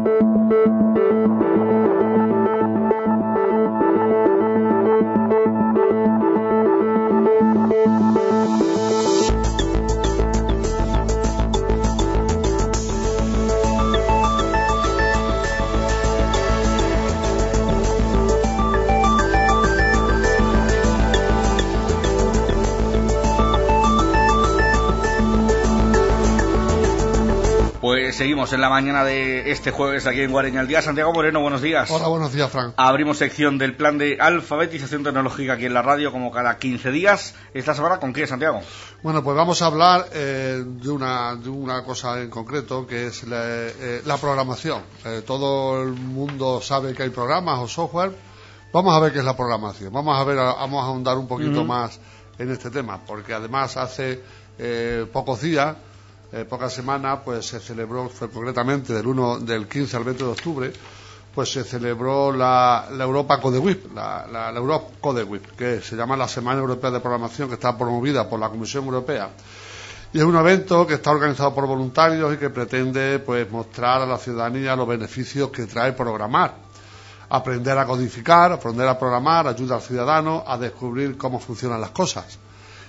Seguimos en la mañana de este jueves aquí en Guareña al Día. Santiago Moreno, buenos días. Hola, buenos días, Fran. Abrimos sección del plan de alfabetización tecnológica aquí en la radio, como cada 15 días. ¿Esta semana con qué, Santiago? Bueno, pues vamos a hablar de una cosa en concreto, que es la programación. Todo el mundo sabe que hay programas o software. Vamos a ver qué es la programación. Vamos a ahondar un poquito más en este tema, porque además hace pocos días, pocas semanas, pues se celebró, fue concretamente del 15 al 20 de octubre, pues se celebró la Europa Code Week, la Europe Code Week, que se llama la Semana Europea de Programación, que está promovida por la Comisión Europea. Y es un evento que está organizado por voluntarios y que pretende, pues, mostrar a la ciudadanía los beneficios que trae programar. Aprender a codificar, aprender a programar, ayuda al ciudadano a descubrir cómo funcionan las cosas.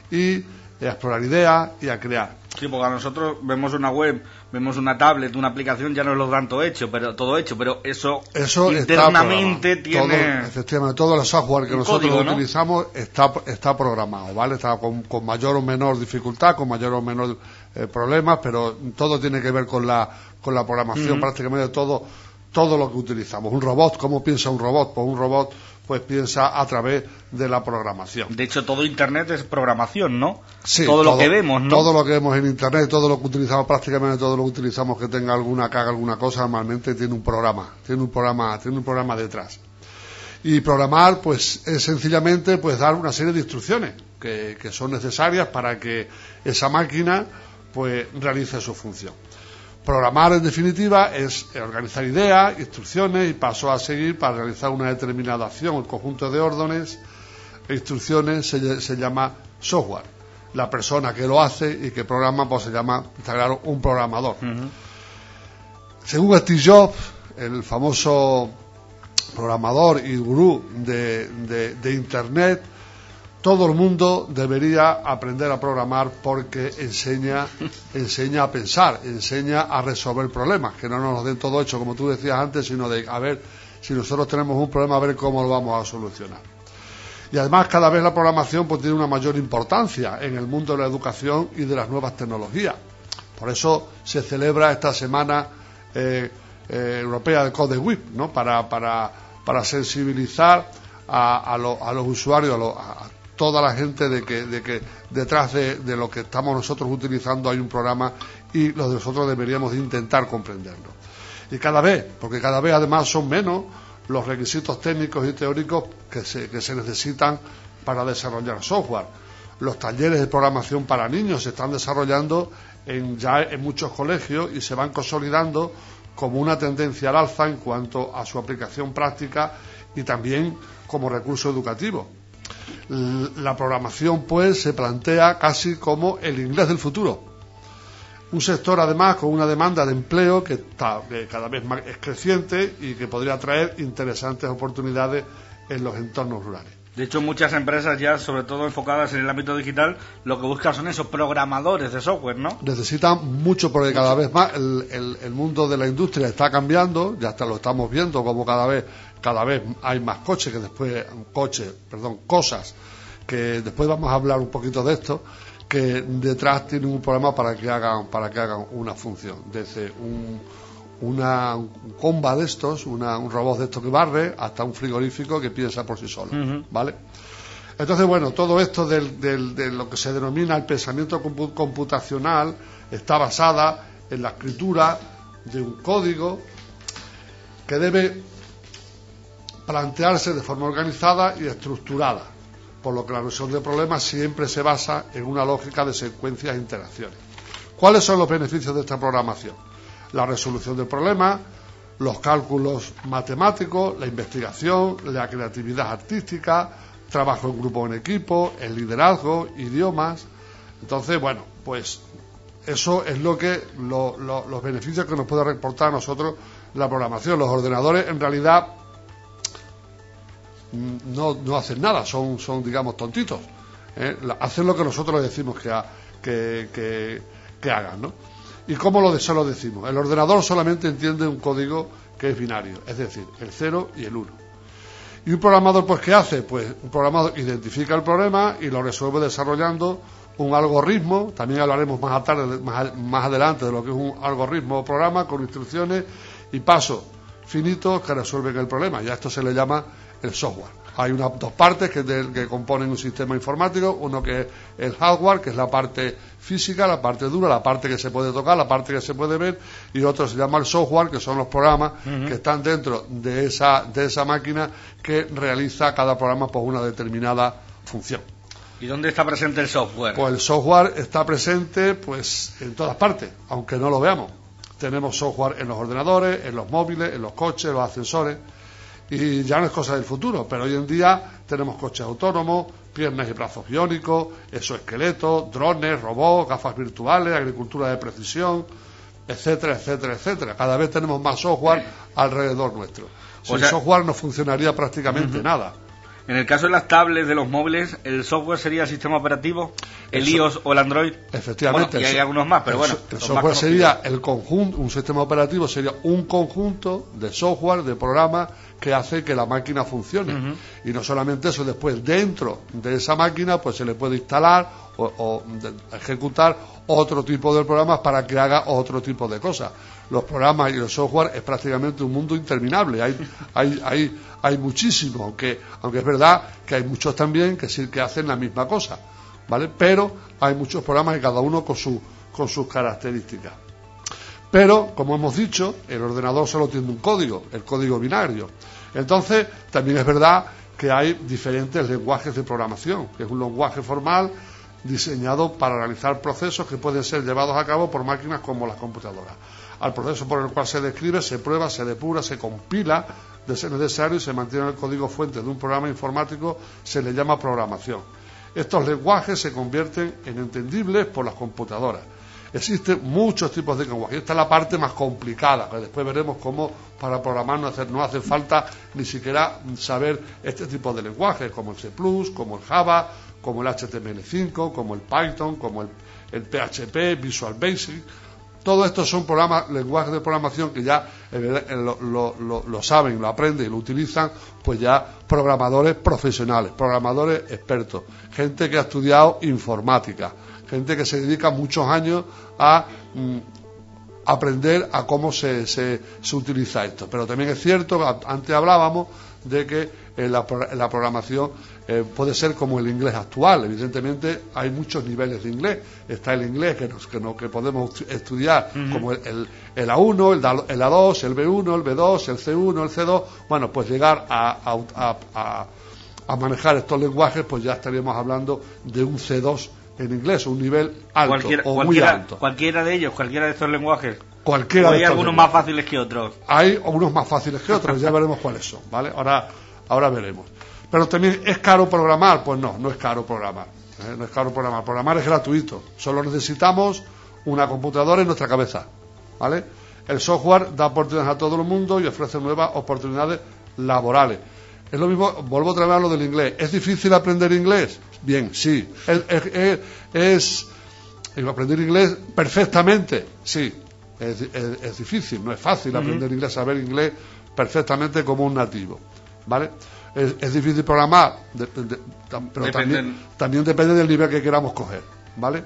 Y a explorar ideas y a crear. Sí, porque a nosotros vemos una web, vemos una tablet, una aplicación, ya no lo dan todo hecho, pero eso internamente tiene... Efectivamente, todo el software que nosotros código, ¿no? utilizamos está programado, ¿vale? Está con mayor o menor dificultad, con mayor o menor problemas, pero todo tiene que ver con la programación, prácticamente todo lo que utilizamos. Un robot, ¿cómo piensa un robot? Pues un robot pues piensa a través de la programación. De hecho, todo Internet es programación, ¿no? Sí, todo lo que vemos, ¿no? Todo lo que vemos en Internet, todo lo que utilizamos, prácticamente todo lo que utilizamos que tenga que haga alguna cosa, normalmente tiene un programa detrás. Y programar, pues, es sencillamente, pues, dar una serie de instrucciones que son necesarias para que esa máquina, pues, realice su función. Programar, en definitiva, es organizar ideas, instrucciones y pasos a seguir para realizar una determinada acción. El conjunto de órdenes e instrucciones se llama software. La persona que lo hace y que programa, pues se llama, está claro, un programador. Según Steve Jobs, el famoso programador y gurú de Internet, todo el mundo debería aprender a programar porque enseña a pensar, enseña a resolver problemas, que no nos den todo hecho, como tú decías antes, sino de a ver, si nosotros tenemos un problema, a ver cómo lo vamos a solucionar. Y además, cada vez la programación pues tiene una mayor importancia en el mundo de la educación y de las nuevas tecnologías. Por eso se celebra esta semana europea de Code Week, ¿no? Para sensibilizar a los usuarios, a toda la gente de que detrás de lo que estamos nosotros utilizando hay un programa y nosotros deberíamos intentar comprenderlo. Y cada vez además son menos los requisitos técnicos y teóricos que se necesitan para desarrollar software. Los talleres de programación para niños se están desarrollando ya en muchos colegios y se van consolidando como una tendencia al alza en cuanto a su aplicación práctica y también como recurso educativo. La programación, pues, se plantea casi como el inglés del futuro. Un sector, además, con una demanda de empleo que cada vez más es creciente y que podría traer interesantes oportunidades en los entornos rurales. De hecho, muchas empresas ya, sobre todo enfocadas en el ámbito digital, lo que buscan son esos programadores de software, ¿no? Necesitan mucho porque cada vez más el mundo de la industria está cambiando, ya hasta lo estamos viendo como cada vez hay más cosas que después vamos a hablar un poquito de esto, que detrás tienen un programa para que hagan una función, desde un comba de estos, un robot de estos que barre, hasta un frigorífico que piensa por sí solo, ¿vale? Entonces, bueno, todo esto de lo que se denomina el pensamiento computacional está basada en la escritura de un código que debe plantearse de forma organizada y estructurada, por lo que la resolución de problemas siempre se basa en una lógica de secuencias e interacciones. ¿Cuáles son los beneficios de esta programación? La resolución del problema, los cálculos matemáticos, la investigación, la creatividad artística, trabajo en grupo o en equipo, el liderazgo, idiomas. Entonces, bueno, pues eso es lo que los beneficios que nos puede reportar a nosotros la programación. Los ordenadores en realidad no hacen nada, son digamos tontitos, hacen lo que nosotros les decimos que hagan, ¿no? ¿Y cómo se lo decimos? El ordenador solamente entiende un código que es binario, es decir, el 0 y el 1. ¿Y un programador pues qué hace? Pues un programador identifica el problema y lo resuelve desarrollando un algoritmo. También hablaremos más adelante de lo que es un algoritmo o programa con instrucciones y pasos finitos que resuelven el problema. Ya esto se le llama el software. Hay dos partes que componen un sistema informático, uno que es el hardware, que es la parte física, la parte dura, la parte que se puede tocar, la parte que se puede ver, y otro se llama el software, que son los programas que están dentro de esa máquina que realiza cada programa por una determinada función. ¿Y dónde está presente el software? Pues el software está presente pues en todas partes, aunque no lo veamos. Tenemos software en los ordenadores, en los móviles, en los coches, en los ascensores. Y ya no es cosa del futuro, pero hoy en día tenemos coches autónomos, piernas y brazos biónicos, exoesqueletos, drones, robots, gafas virtuales, agricultura de precisión, etcétera, etcétera, etcétera. Cada vez tenemos más software alrededor nuestro. Sin software no funcionaría prácticamente nada. En el caso de las tablets, de los móviles, ¿el software sería el sistema operativo? ¿El iOS o el Android? Efectivamente. Bueno, y hay algunos más, pero bueno. El software sería el conjunto, un sistema operativo sería un conjunto de software, de programas que hace que la máquina funcione. Y no solamente eso, después dentro de esa máquina pues se le puede instalar o ejecutar otro tipo de programas para que haga otro tipo de cosas. Los programas y el software es prácticamente un mundo interminable. Hay muchísimos, aunque es verdad que hay muchos también que hacen la misma cosa, ¿vale? Pero hay muchos programas y cada uno con sus características. Pero, como hemos dicho, el ordenador solo tiene un código, el código binario. Entonces, también es verdad que hay diferentes lenguajes de programación, que es un lenguaje formal diseñado para realizar procesos que pueden ser llevados a cabo por máquinas como las computadoras. Al proceso por el cual se describe, se prueba, se depura, se compila de ser necesario y se mantiene el código fuente de un programa informático, se le llama programación. Estos lenguajes se convierten en entendibles por las computadoras. Existen muchos tipos de lenguaje. Esta es la parte más complicada, que después veremos cómo para programar no hace falta ni siquiera saber este tipo de lenguajes, como el C++, como el Java, como el HTML5, como el Python, como el PHP, Visual Basic. Todos estos son lenguajes de programación que ya lo saben, lo aprenden y lo utilizan pues ya programadores profesionales, programadores expertos, gente que ha estudiado informática, gente que se dedica muchos años a aprender a cómo se utiliza esto. Pero también es cierto, antes hablábamos de que la programación puede ser como el inglés actual. Evidentemente hay muchos niveles de inglés. Está el inglés que podemos estudiar como el A1, el A2, el B1, el B2, el C1, el C2. Bueno, pues llegar a manejar estos lenguajes, pues ya estaríamos hablando de un C2 en inglés, un nivel alto muy alto. Cualquiera de ellos, cualquiera de estos lenguajes. ¿O hay algunos más fáciles que otros? Hay unos más fáciles que otros, ya veremos cuáles son, ¿vale? Ahora veremos. Pero también, ¿es caro programar? Pues no es caro programar. No es caro programar. Programar es gratuito. Solo necesitamos una computadora en nuestra cabeza, ¿vale? El software da oportunidades a todo el mundo y ofrece nuevas oportunidades laborales. Es lo mismo, vuelvo otra vez a lo del inglés. ¿Es difícil aprender inglés? Bien, sí. ¿Es aprender inglés perfectamente? Sí. Es difícil, no es fácil aprender inglés, saber inglés perfectamente como un nativo, ¿vale? Es difícil programar, pero también depende del nivel que queramos coger, ¿vale?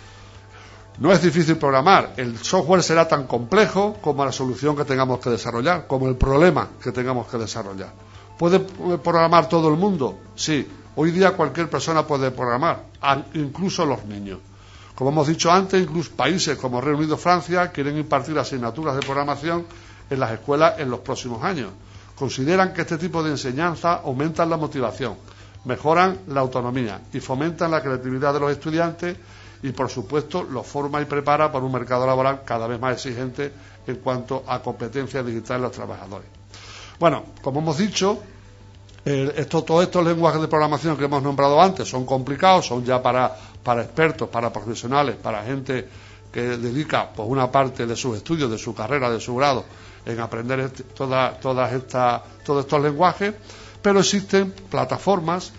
No es difícil programar, el software será tan complejo como la solución que tengamos que desarrollar, como el problema que tengamos que desarrollar. ¿Puede programar todo el mundo? Sí, hoy día cualquier persona puede programar, incluso los niños. Como hemos dicho antes, incluso países como Reino Unido, Francia, quieren impartir asignaturas de programación en las escuelas en los próximos años. Consideran que este tipo de enseñanza aumentan la motivación, mejoran la autonomía y fomentan la creatividad de los estudiantes y, por supuesto, los forma y prepara para un mercado laboral cada vez más exigente en cuanto a competencias digitales de los trabajadores. Bueno, como hemos dicho, todos estos lenguajes de programación que hemos nombrado antes son complicados, son ya para expertos, para profesionales, para gente que dedica pues una parte de sus estudios, de su carrera, de su grado en aprender todos estos lenguajes, pero existen plataformas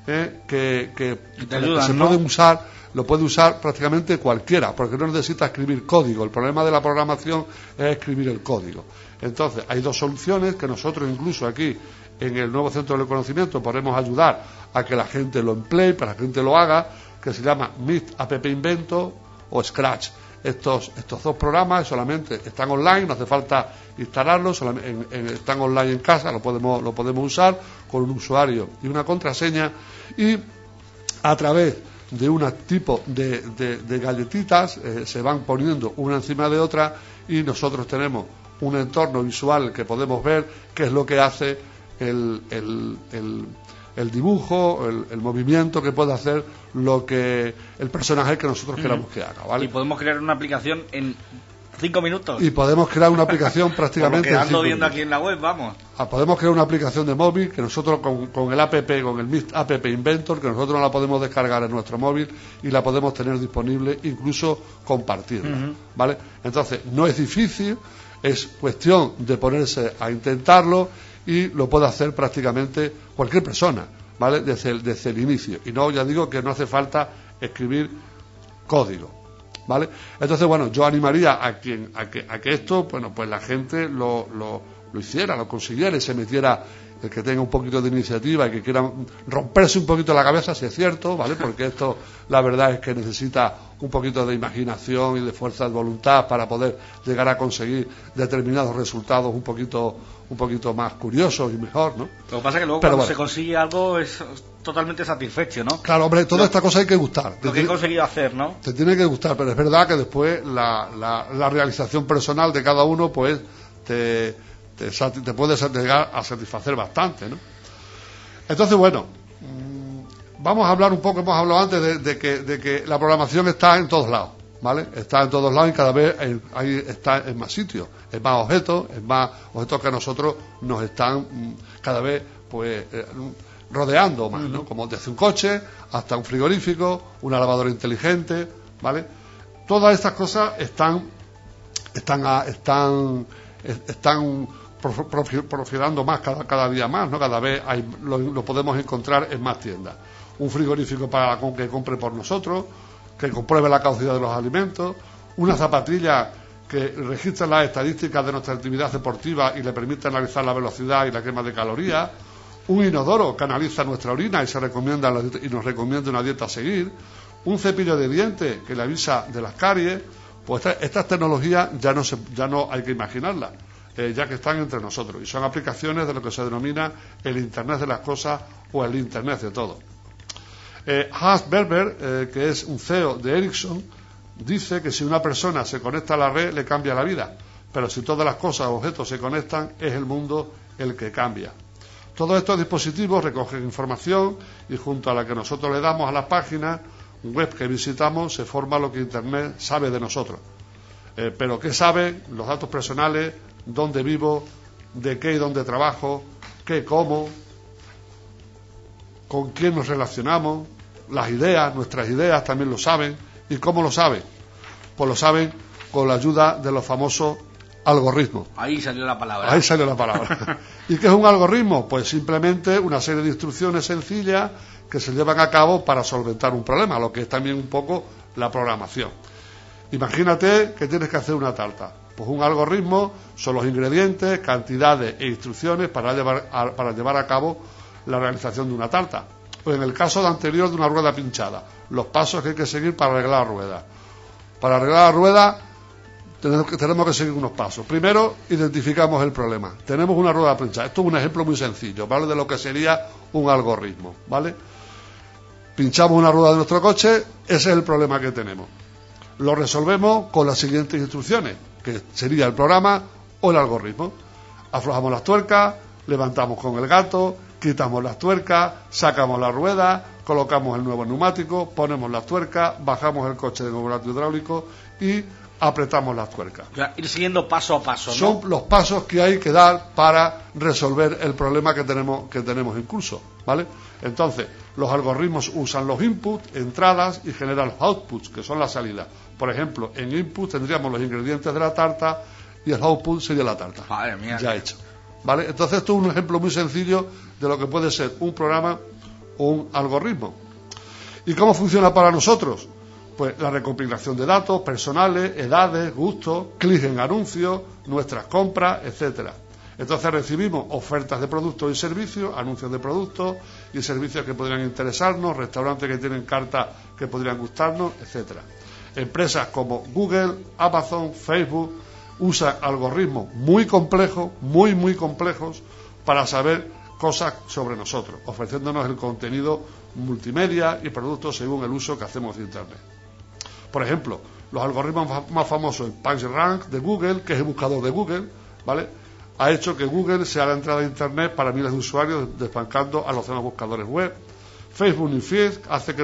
que ayudan, se pueden usar, lo puede usar prácticamente cualquiera, porque no necesita escribir código. El problema de la programación es escribir el código. Entonces, hay dos soluciones que nosotros incluso aquí en el nuevo Centro del Conocimiento podemos ayudar a que la gente lo emplee, para que la gente lo haga, que se llama Mist App Inventor o Scratch. Estos dos programas solamente están online, no hace falta instalarlos, están online en casa, lo podemos usar con un usuario y una contraseña, y a través de un tipo de galletitas se van poniendo una encima de otra, y nosotros tenemos un entorno visual que podemos ver qué es lo que hace el dibujo, el movimiento que puede hacer lo que el personaje que nosotros queramos que haga, ¿vale? Y podemos crear una aplicación en 5 minutos. Y podemos crear una aplicación prácticamente en 5 minutos. Viendo aquí en la web, vamos. Podemos crear una aplicación de móvil que nosotros con el app, con el Mist App Inventor, que nosotros la podemos descargar en nuestro móvil y la podemos tener disponible, incluso compartirla, ¿vale? Entonces, no es difícil, es cuestión de ponerse a intentarlo, y lo puede hacer prácticamente cualquier persona, ¿vale? Desde el inicio. Y no, ya digo que no hace falta escribir código, ¿vale? Entonces, bueno, yo animaría a que esto, bueno, pues la gente lo hiciera, lo consiguiera y se metiera. El que tenga un poquito de iniciativa y que quiera romperse un poquito la cabeza, si es cierto, ¿vale? Porque esto, la verdad es que necesita un poquito de imaginación y de fuerza de voluntad para poder llegar a conseguir determinados resultados un poquito más curiosos y mejor, ¿no? Lo que pasa es que luego cuando se consigue algo es totalmente satisfecho, ¿no? Claro, hombre, toda esta cosa hay que gustar. Lo que he conseguido hacer, ¿no? Te tiene que gustar, pero es verdad que después la realización personal de cada uno, pues, te puede llegar a satisfacer bastante, ¿no? Entonces, bueno, vamos a hablar un poco. Hemos hablado antes de que la programación está en todos lados, ¿vale? Está en todos lados y cada vez está en más sitios, en más objetos que a nosotros nos están cada vez, pues, rodeando más, ¿no? Como desde un coche hasta un frigorífico, una lavadora inteligente, ¿vale? Todas estas cosas están profitando más cada día más, ¿no? Cada vez lo podemos encontrar en más tiendas. Un frigorífico para que compre por nosotros, que compruebe la caducidad de los alimentos, una zapatilla que registra las estadísticas de nuestra actividad deportiva y le permite analizar la velocidad y la quema de calorías, un inodoro que analiza nuestra orina y nos recomienda una dieta a seguir, un cepillo de dientes que le avisa de las caries. Pues estas tecnologías ya no hay que imaginarlas. Ya que están entre nosotros, y son aplicaciones de lo que se denomina el Internet de las Cosas o el Internet de todo. Hans Berber, que es un CEO de Ericsson, dice que si una persona se conecta a la red le cambia la vida, pero si todas las cosas o objetos se conectan es el mundo el que cambia. Todos estos dispositivos recogen información y junto a la que nosotros le damos a las páginas web que visitamos se forma lo que Internet sabe de nosotros. Pero ¿qué sabe? Los datos personales, dónde vivo, de qué y dónde trabajo, qué como, con quién nos relacionamos, las ideas, nuestras ideas también lo saben. ¿Y cómo lo saben? Pues lo saben con la ayuda de los famosos algoritmos. Ahí salió la palabra. ¿Y qué es un algoritmo? Pues simplemente una serie de instrucciones sencillas que se llevan a cabo para solventar un problema, lo que es también un poco la programación. Imagínate que tienes que hacer una tarta. Pues un algoritmo son los ingredientes, cantidades e instrucciones para llevar a cabo la realización de una tarta. Pues en el caso anterior de una rueda pinchada, los pasos que hay que seguir para arreglar la rueda. Para arreglar la rueda tenemos que seguir unos pasos. Primero, identificamos el problema. Tenemos una rueda pinchada. Esto es un ejemplo muy sencillo, ¿vale? De lo que sería un algoritmo, ¿vale? Pinchamos una rueda de nuestro coche, ese es el problema que tenemos. Lo resolvemos con las siguientes instrucciones, que sería el programa o el algoritmo. Aflojamos las tuercas, levantamos con el gato, quitamos las tuercas, sacamos la rueda, colocamos el nuevo neumático, ponemos las tuercas, bajamos el coche de neumático hidráulico y apretamos las tuercas. O sea, ir siguiendo paso a paso, ¿no? Son los pasos que hay que dar para resolver el problema que tenemos en curso, ¿vale? Entonces, los algoritmos usan los inputs, entradas, y generan los outputs, que son las salidas. Por ejemplo, en input tendríamos los ingredientes de la tarta, y el output sería la tarta. Madre mía. Ya hecho. ¿Vale? Entonces esto es un ejemplo muy sencillo de lo que puede ser un programa o un algoritmo. ¿Y cómo funciona para nosotros? Pues la recopilación de datos personales, edades, gustos, clics en anuncios, nuestras compras, etcétera. Entonces recibimos ofertas de productos y servicios, anuncios de productos y servicios que podrían interesarnos, restaurantes que tienen cartas que podrían gustarnos, etcétera. Empresas como Google, Amazon, Facebook usan algoritmos muy complejos, muy complejos, para saber cosas sobre nosotros, ofreciéndonos el contenido multimedia y productos según el uso que hacemos de Internet. Por ejemplo, los algoritmos más famosos, el PageRank de Google, que es el buscador de Google, ¿vale?, ha hecho que Google sea la entrada de Internet para miles de usuarios, desbancando a los demás buscadores web. Facebook Newsfeed hace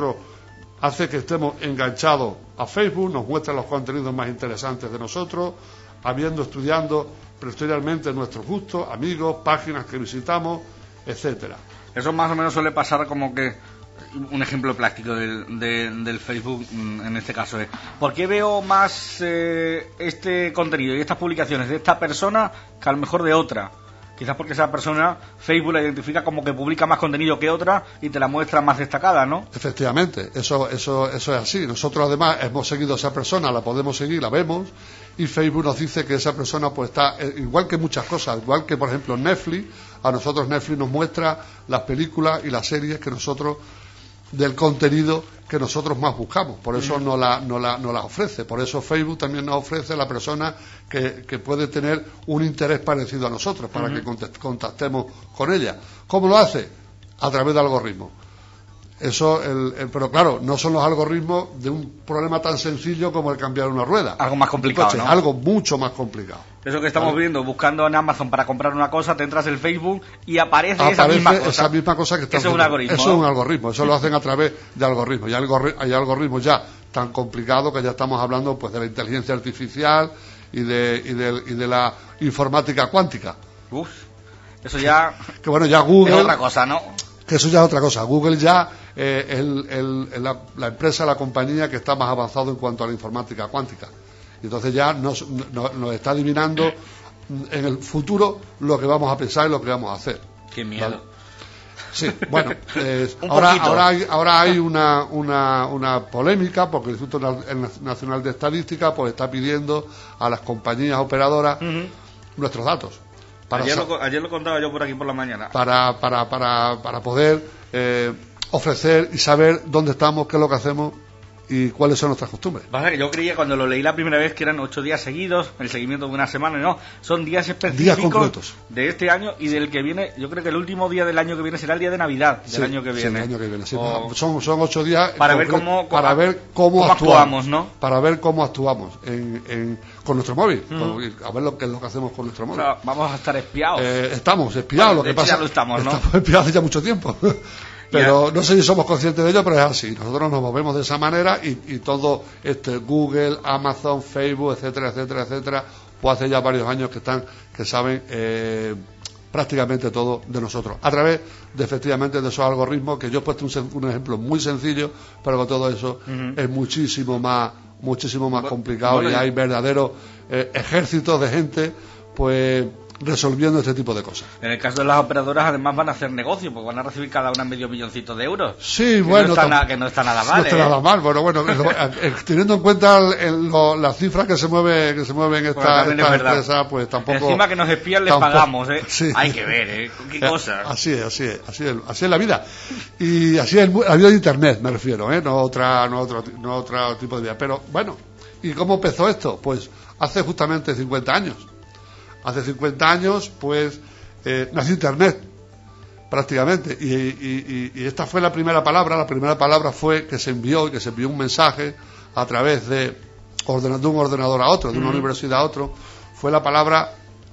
que estemos enganchados a Facebook, nos muestra los contenidos más interesantes de nosotros, estudiando posteriormente nuestros gustos, amigos, páginas que visitamos, etcétera. Eso más o menos suele pasar como que un ejemplo práctico del Facebook en este caso es: ¿por qué veo más este contenido y estas publicaciones de esta persona que a lo mejor de otra? Quizás porque esa persona Facebook la identifica como que publica más contenido que otra y te la muestra más destacada, ¿no? Efectivamente, eso es así. Nosotros además hemos seguido a esa persona, la podemos seguir, la vemos, y Facebook nos dice que esa persona pues está, igual que muchas cosas, igual que por ejemplo Netflix, a nosotros Netflix nos muestra las películas y las series que nosotros, del contenido que nosotros más buscamos, por eso nos la ofrece. Por eso Facebook también nos ofrece a la persona que puede tener un interés parecido a nosotros, para que contactemos con ella. ¿Cómo lo hace? A través de algoritmos. Eso, pero claro, no son los algoritmos de un problema tan sencillo como el cambiar una rueda. Algo más complicado, coche, ¿no? Algo mucho más complicado. Eso que estamos viendo, buscando en Amazon para comprar una cosa, te entras en Facebook y aparece esa misma cosa que está. Eso es un algoritmo. Eso es un algoritmo. Eso lo hacen a través de algoritmos. Hay algoritmos ya tan complicados que ya estamos hablando pues de la inteligencia artificial y de la informática cuántica. Uf, eso ya. Que bueno, ya Google. Es otra cosa, ¿no? Que eso ya es otra cosa. Google ya la empresa, la compañía que está más avanzado en cuanto a la informática cuántica. Y entonces ya nos está adivinando en el futuro lo que vamos a pensar y lo que vamos a hacer. Qué miedo. ¿Vale? Sí, bueno, ahora hay una polémica porque el Instituto Nacional de Estadística pues está pidiendo a las compañías operadoras nuestros datos. Ayer lo contaba yo por aquí por la mañana. Para poder ofrecer y saber dónde estamos, qué es lo que hacemos y cuáles son nuestras costumbres. Pasa que yo creía cuando lo leí la primera vez que eran 8 días seguidos, el seguimiento de una semana, no, son días específicos, días completos de este año y del que viene. Yo creo que el último día del año que viene será el día de Navidad del año que viene. Sí, el año que viene. Sí, son 8 días para ver cómo actuamos, ¿no? Para ver cómo actuamos con nuestro móvil, a ver qué es lo que hacemos con nuestro móvil. O sea, vamos a estar espiados. Estamos espiados, bueno, lo que pasa. Ya lo estamos, ¿no? Estamos espiados ya mucho tiempo. Pero no sé si somos conscientes de ello, pero es así. Nosotros nos movemos de esa manera y todo Google, Amazon, Facebook, etcétera, pues hace ya varios años que saben prácticamente todo de nosotros. A través de efectivamente de esos algoritmos que yo he puesto un ejemplo muy sencillo, pero que todo eso es muchísimo más complicado y hay verdaderos ejércitos de gente, pues resolviendo este tipo de cosas. En el caso de las operadoras además van a hacer negocio porque van a recibir cada una $500 000 de euros. Sí, bueno, que no está nada mal. No está nada mal, bueno, teniendo en cuenta las cifras que se mueven esta empresa, pues tampoco. Encima que nos espían les pagamos, Sí. Hay que ver, qué cosa. Así es la vida. Y así es la vida de Internet, me refiero, no otro tipo de vida. Pero bueno, ¿y cómo empezó esto? Pues hace justamente 50 años. Hace 50 años, pues, nació Internet, prácticamente, y esta fue la primera palabra. La primera palabra fue que se envió un mensaje a través de un ordenador a otro, de una universidad a otro, fue la palabra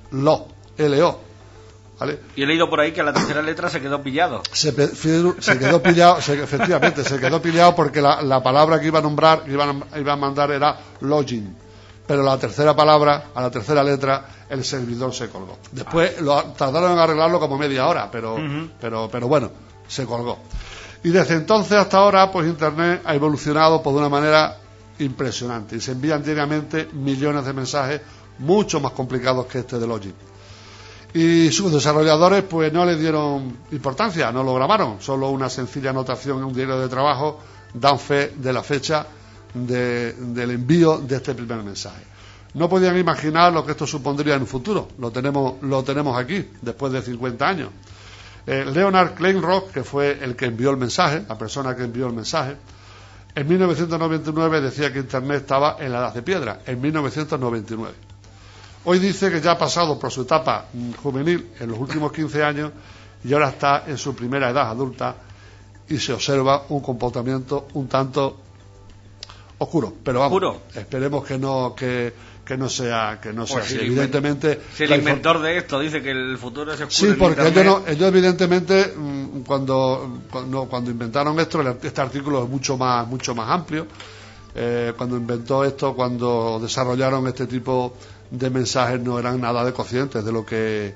L-O. ¿Vale? Y he leído por ahí que la tercera letra se quedó pillado. Se quedó pillado, efectivamente, se quedó pillado porque la palabra que iba a nombrar, iba a mandar era login. Pero a la tercera letra, el servidor se colgó. Después tardaron en arreglarlo como media hora, pero bueno, se colgó. Y desde entonces hasta ahora, pues Internet ha evolucionado de una manera impresionante y se envían diariamente millones de mensajes mucho más complicados que este de Logic. Y sus desarrolladores pues no le dieron importancia, no lo grabaron, solo una sencilla anotación en un diario de trabajo dan fe de la fecha del envío de este primer mensaje. No podían imaginar lo que esto supondría en un futuro, lo tenemos aquí, después de 50 años. Leonard Kleinrock, que fue el que envió el mensaje, la persona que envió el mensaje, en 1999 decía que Internet estaba en la edad de piedra, en 1999. Hoy dice que ya ha pasado por su etapa juvenil en los últimos 15 años y ahora está en su primera edad adulta y se observa un comportamiento un tanto oscuro. Pero vamos, ¿Oscuro? Esperemos que no sea Pues así. Evidentemente, si el inventor de esto dice que el futuro es oscuro. Sí, porque ellos evidentemente cuando inventaron esto, este artículo es mucho más amplio. Cuando inventó esto, cuando desarrollaron este tipo de mensajes, no eran nada de conscientes de lo que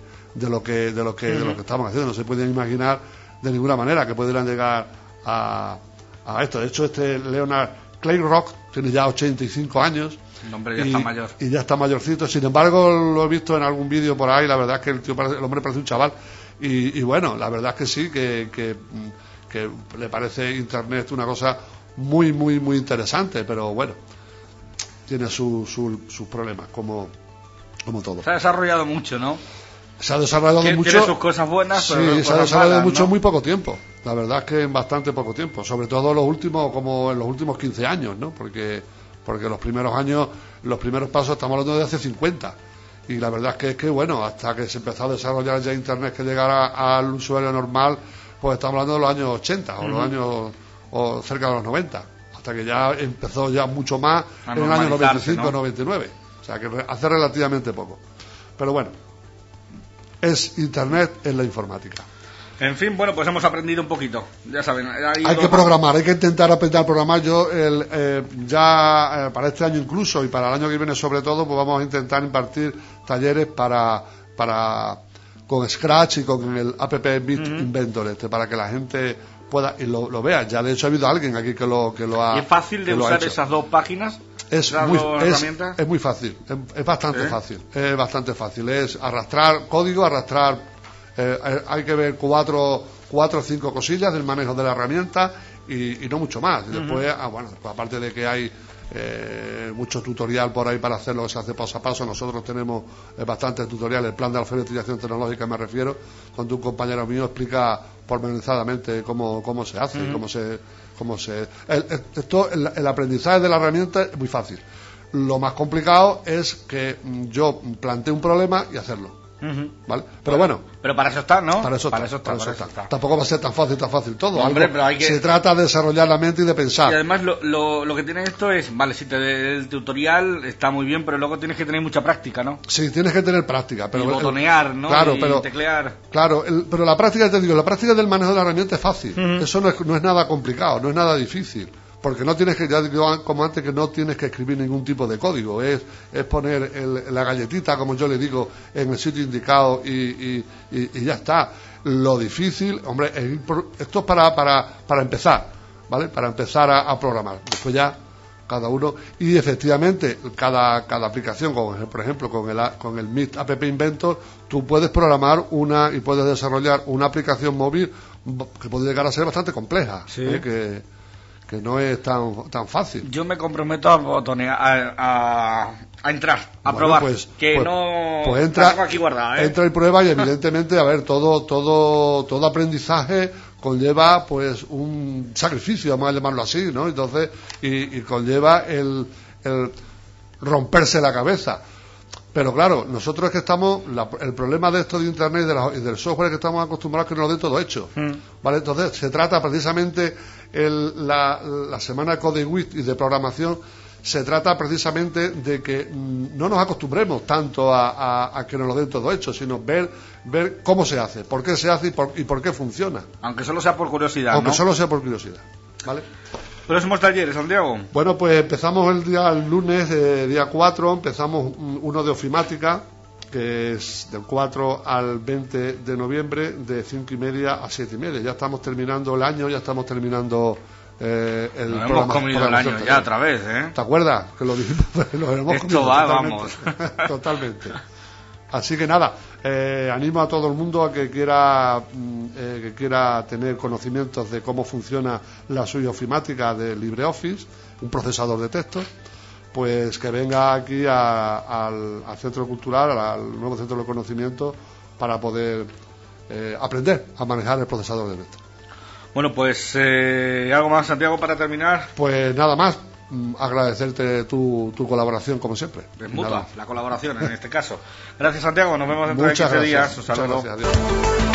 estaban haciendo. No se podían imaginar de ninguna manera que pudieran llegar a esto. De hecho, este Leonard Kleinrock tiene ya 85 años. El hombre ya está mayor. Y ya está mayorcito. Sin embargo, lo he visto en algún vídeo por ahí. La verdad es que el hombre parece un chaval. Y bueno, la verdad es que sí, que le parece Internet una cosa muy, muy, muy interesante. Pero bueno, tiene sus problemas, como todo. Se ha desarrollado mucho, ¿no? Se ha desarrollado mucho. Tiene sus cosas buenas, pero sí, se ha desarrollado malas, mucho ¿no? en muy poco tiempo. La verdad es que en bastante poco tiempo. Sobre todo en los últimos 15 años, ¿no? Porque los primeros pasos estamos hablando de hace 50. Y la verdad es que bueno, hasta que se empezó a desarrollar ya Internet, que llegara al usuario normal, pues estamos hablando de los años 80 o los años o cerca de los 90. Hasta que ya empezó ya mucho más en el año 95, ¿no? 99. O sea que hace relativamente poco. Pero bueno, es Internet en la informática. En fin, bueno, pues hemos aprendido un poquito. Ya saben, hay que programar, hay que intentar aprender a programar. Yo para este año incluso y para el año que viene sobre todo, pues vamos a intentar impartir talleres con Scratch y con el app Bit Inventor para que la gente pueda y lo vea. Ya de hecho ha habido alguien aquí que lo ha. ¿Y es fácil de usar esas dos páginas? Es muy fácil, es bastante fácil. Es bastante fácil. Es arrastrar código, hay que ver cuatro o cinco cosillas del manejo de la herramienta y no mucho más. Y después, bueno, aparte de que hay mucho tutorial por ahí para hacer lo que se hace paso a paso, nosotros tenemos bastantes tutoriales. El plan de alfabetización tecnológica me refiero, donde un compañero mío explica pormenorizadamente cómo se hace, el aprendizaje de la herramienta es muy fácil. Lo más complicado es que yo plantee un problema y hacerlo. ¿Vale? Pero bueno, pero para eso está, ¿no? Para eso está. Tampoco va a ser tan fácil todo. Hombre, pero hay que... Se trata de desarrollar la mente y de pensar. Y además lo que tiene esto es, vale, si el tutorial está muy bien, pero luego tienes que tener mucha práctica, ¿no? Sí, tienes que tener práctica. Pero y botonear, ¿no? Claro, y teclear. Claro, pero la práctica, te digo, la práctica del manejo de la herramienta es fácil. Eso no es nada complicado, no es nada difícil. Porque no tienes que, ya digo como antes, que no tienes que escribir ningún tipo de código. Es poner la galletita, como yo le digo, en el sitio indicado y ya está. Lo difícil, hombre, esto es para empezar, ¿vale? Para empezar a programar. Después ya cada uno. Y efectivamente, cada aplicación, por ejemplo, con el Meet App Inventor, tú puedes programar y puedes desarrollar una aplicación móvil que puede llegar a ser bastante compleja. Sí. Que no es tan fácil. Yo me comprometo a botonear, a entrar, a probar. Pues entra, tengo aquí guardada, entra y prueba y evidentemente, a ver, todo aprendizaje conlleva pues un sacrificio, vamos a llamarlo así, ¿no? Entonces, y conlleva el romperse la cabeza. Pero claro, nosotros es que el problema de esto de Internet y del software es que estamos acostumbrados a que nos lo den todo hecho. ¿Vale? Entonces, se trata precisamente, la semana de Code Week y de programación, se trata precisamente de que no nos acostumbremos tanto a que nos lo den todo hecho, sino ver cómo se hace, por qué se hace y por qué funciona. Aunque solo sea por curiosidad, Aunque ¿no? solo sea por curiosidad. ¿Vale? Próximos talleres, Santiago. Bueno, pues empezamos el lunes, día 4, empezamos uno de ofimática, que es del 4 al 20 de noviembre, de 5:30 a 7:30. Ya estamos terminando el año, ya estamos terminando Nos hemos comido el año ya otra vez, ¿eh? ¿Te acuerdas? Que lo dijimos, lo hemos Esto comido va, totalmente. vamos. Totalmente. Así que nada, animo a todo el mundo a que quiera tener conocimientos de cómo funciona la suite ofimática de LibreOffice, un procesador de texto, pues que venga aquí al Centro Cultural, al nuevo Centro de Conocimiento, para poder aprender a manejar el procesador de texto. Bueno, pues algo más, Santiago, para terminar. Pues nada más, agradecerte tu colaboración como siempre. Es mutua, la colaboración en este caso. Gracias, Santiago, nos vemos dentro de 15 días. Un saludo. Muchas gracias, adiós.